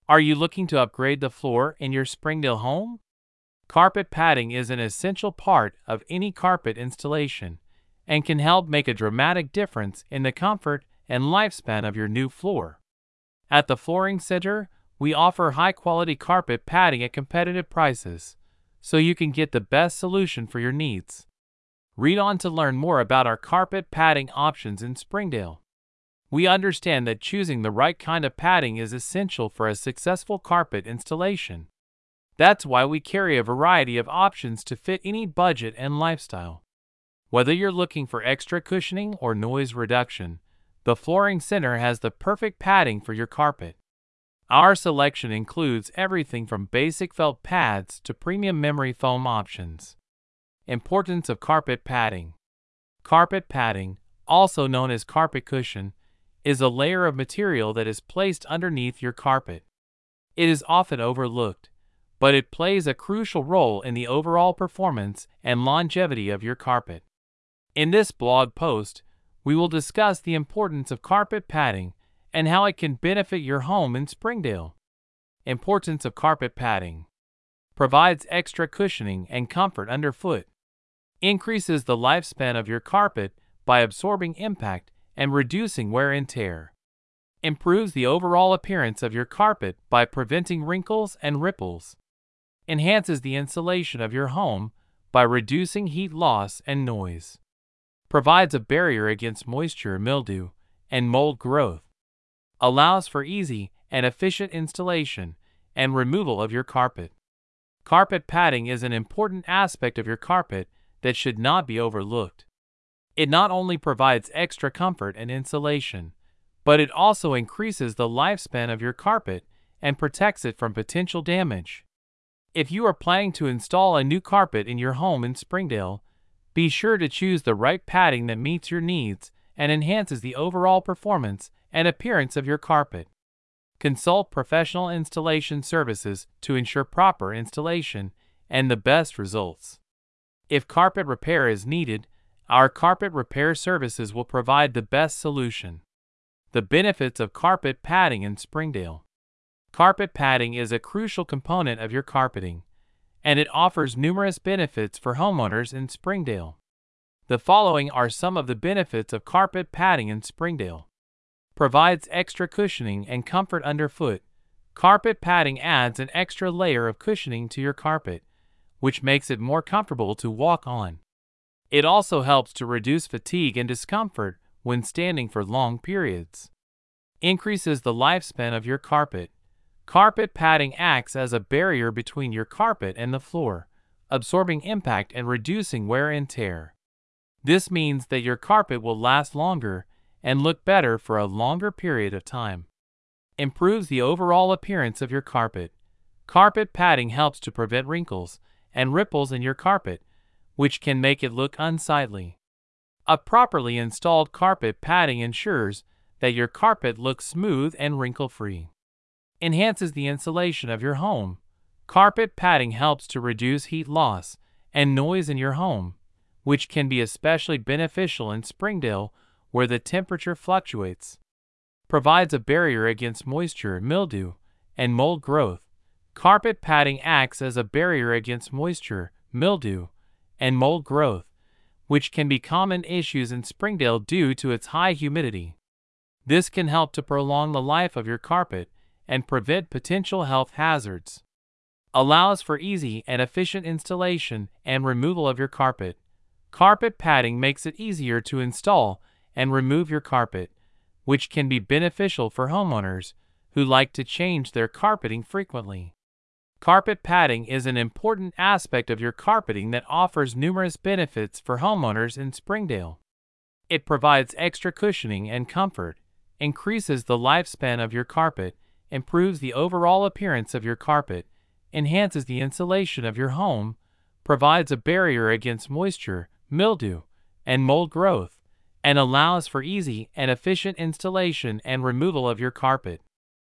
Are you looking to upgrade the floor in your Springdale home? Carpet padding is an essential part of any carpet installation and can help make a dramatic difference in the comfort and lifespan of your new floor. At the Flooring Center, we offer high-quality carpet padding at competitive prices, so you can get the best solution for your needs. Read on to learn more about our carpet padding options in Springdale. We understand that choosing the right kind of padding is essential for a successful carpet installation. That's why we carry a variety of options to fit any budget and lifestyle. Whether you're looking for extra cushioning or noise reduction, the Flooring Center has the perfect padding for your carpet. Our selection includes everything from basic felt pads to premium memory foam options. Importance of carpet padding. Carpet padding, also known as carpet cushion, is a layer of material that is placed underneath your carpet. It is often overlooked, but it plays a crucial role in the overall performance and longevity of your carpet. In this blog post, we will discuss the importance of carpet padding and how it can benefit your home in Springdale. Importance of carpet padding. Provides extra cushioning and comfort underfoot. Increases the lifespan of your carpet by absorbing impact and reducing wear and tear. Improves the overall appearance of your carpet by preventing wrinkles and ripples. Enhances the insulation of your home by reducing heat loss and noise. Provides a barrier against moisture, mildew, and mold growth. Allows for easy and efficient installation and removal of your carpet. Carpet padding is an important aspect of your carpet that should not be overlooked. It not only provides extra comfort and insulation, but it also increases the lifespan of your carpet and protects it from potential damage. If you are planning to install a new carpet in your home in Springdale, be sure to choose the right padding that meets your needs and enhances the overall performance and appearance of your carpet. Consult professional installation services to ensure proper installation and the best results. If carpet repair is needed, our carpet repair services will provide the best solution. The benefits of carpet padding in Springdale. Carpet padding is a crucial component of your carpeting, and it offers numerous benefits for homeowners in Springdale. The following are some of the benefits of carpet padding in Springdale. Provides extra cushioning and comfort underfoot. Carpet padding adds an extra layer of cushioning to your carpet, which makes it more comfortable to walk on. It also helps to reduce fatigue and discomfort when standing for long periods. Increases the lifespan of your carpet. Carpet padding acts as a barrier between your carpet and the floor, absorbing impact and reducing wear and tear. This means that your carpet will last longer and look better for a longer period of time. Improves the overall appearance of your carpet. Carpet padding helps to prevent wrinkles and ripples in your carpet, which can make it look unsightly. A properly installed carpet padding ensures that your carpet looks smooth and wrinkle-free. Enhances the insulation of your home. Carpet padding helps to reduce heat loss and noise in your home, which can be especially beneficial in Springdale where the temperature fluctuates. Provides a barrier against moisture, mildew, and mold growth. Carpet padding acts as a barrier against moisture, mildew, and mold growth, which can be common issues in Springdale due to its high humidity. This can help to prolong the life of your carpet and prevent potential health hazards. Allows for easy and efficient installation and removal of your carpet. Carpet padding makes it easier to install and remove your carpet, which can be beneficial for homeowners who like to change their carpeting frequently. Carpet padding is an important aspect of your carpeting that offers numerous benefits for homeowners in Springdale. It provides extra cushioning and comfort, increases the lifespan of your carpet, improves the overall appearance of your carpet, enhances the insulation of your home, provides a barrier against moisture, mildew, and mold growth, and allows for easy and efficient installation and removal of your carpet.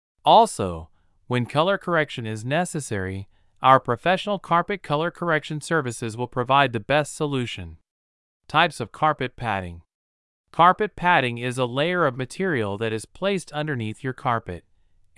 Also, when color correction is necessary, our professional carpet color correction services will provide the best solution. Types of carpet padding. Carpet padding is a layer of material that is placed underneath your carpet,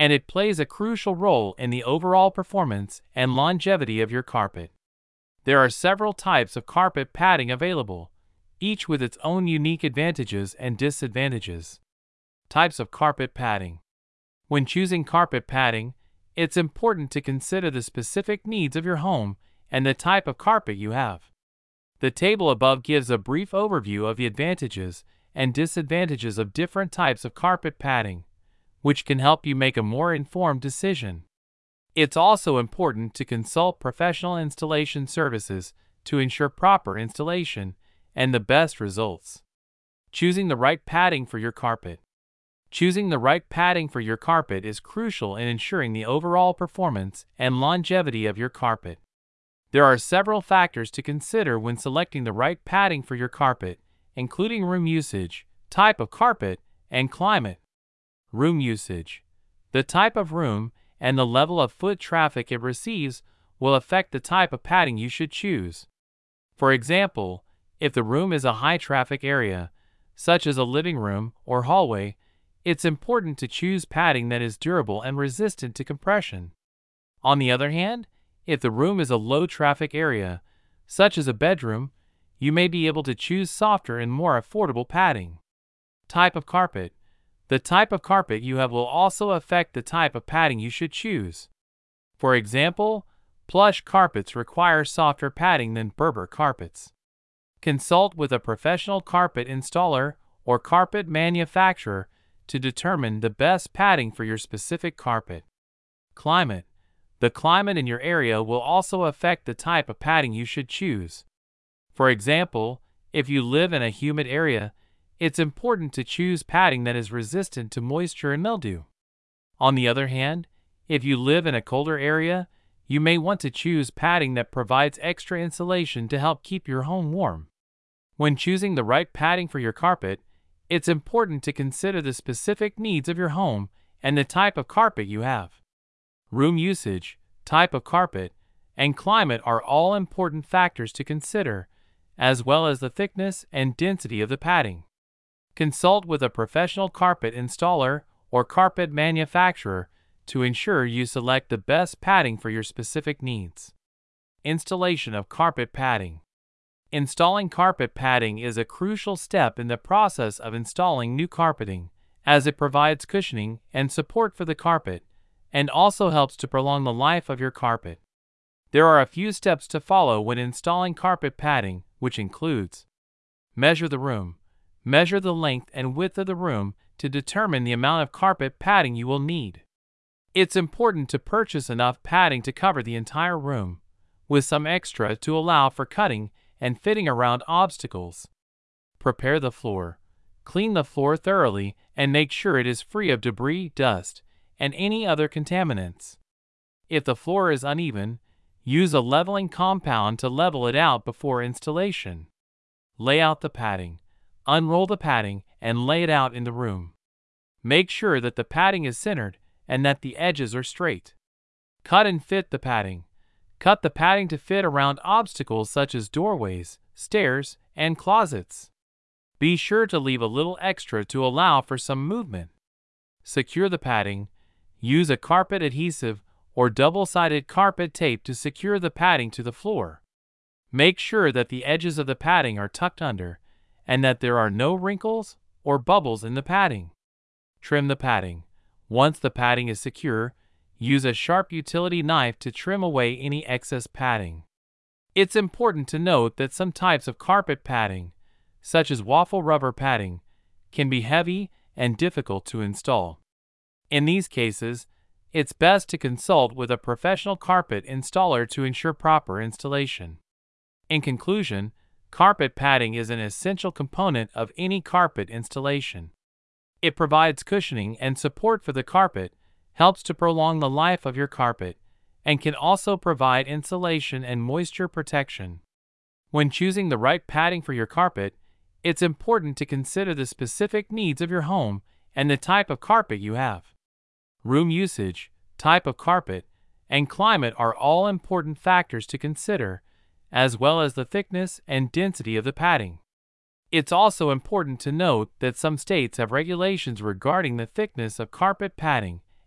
and it plays a crucial role in the overall performance and longevity of your carpet. There are several types of carpet padding available, each with its own unique advantages and disadvantages. Types of carpet padding. When choosing carpet padding, it's important to consider the specific needs of your home and the type of carpet you have. The table above gives a brief overview of the advantages and disadvantages of different types of carpet padding, which can help you make a more informed decision. It's also important to consult professional installation services to ensure proper installation and the best results. Choosing the right padding for your carpet. Choosing the right padding for your carpet is crucial in ensuring the overall performance and longevity of your carpet. There are several factors to consider when selecting the right padding for your carpet, including room usage, type of carpet, and climate. Room usage. The type of room and the level of foot traffic it receives will affect the type of padding you should choose. For example, if the room is a high-traffic area, such as a living room or hallway, it's important to choose padding that is durable and resistant to compression. On the other hand, if the room is a low-traffic area, such as a bedroom, you may be able to choose softer and more affordable padding. Type of carpet. The type of carpet you have will also affect the type of padding you should choose. For example, plush carpets require softer padding than Berber carpets. Consult with a professional carpet installer or carpet manufacturer to determine the best padding for your specific carpet. Climate. The climate in your area will also affect the type of padding you should choose. For example, if you live in a humid area, it's important to choose padding that is resistant to moisture and mildew. On the other hand, if you live in a colder area, you may want to choose padding that provides extra insulation to help keep your home warm. When choosing the right padding for your carpet, it's important to consider the specific needs of your home and the type of carpet you have. Room usage, type of carpet, and climate are all important factors to consider, as well as the thickness and density of the padding. Consult with a professional carpet installer or carpet manufacturer to ensure you select the best padding for your specific needs. Installation of carpet padding. Installing carpet padding is a crucial step in the process of installing new carpeting, as it provides cushioning and support for the carpet, and also helps to prolong the life of your carpet. There are a few steps to follow when installing carpet padding, which includes: measure the room. Measure the length and width of the room to determine the amount of carpet padding you will need. It's important to purchase enough padding to cover the entire room, with some extra to allow for cutting and fitting around obstacles. Prepare the floor. Clean the floor thoroughly and make sure it is free of debris, dust, and any other contaminants. If the floor is uneven, use a leveling compound to level it out before installation. Lay out the padding. Unroll the padding and lay it out in the room. Make sure that the padding is centered and that the edges are straight. Cut and fit the padding. Cut the padding to fit around obstacles such as doorways, stairs, and closets. Be sure to leave a little extra to allow for some movement. Secure the padding. Use a carpet adhesive or double-sided carpet tape to secure the padding to the floor. Make sure that the edges of the padding are tucked under and that there are no wrinkles or bubbles in the padding. Trim the padding. Once the padding is secure, use a sharp utility knife to trim away any excess padding. It's important to note that some types of carpet padding, such as waffle rubber padding, can be heavy and difficult to install. In these cases, it's best to consult with a professional carpet installer to ensure proper installation. In conclusion, carpet padding is an essential component of any carpet installation. It provides cushioning and support for the carpet, helps to prolong the life of your carpet, and can also provide insulation and moisture protection. When choosing the right padding for your carpet, it's important to consider the specific needs of your home and the type of carpet you have. Room usage, type of carpet, and climate are all important factors to consider, as well as the thickness and density of the padding. It's also important to note that some states have regulations regarding the thickness of carpet padding,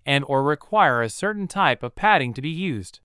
and or require a certain type of padding to be used.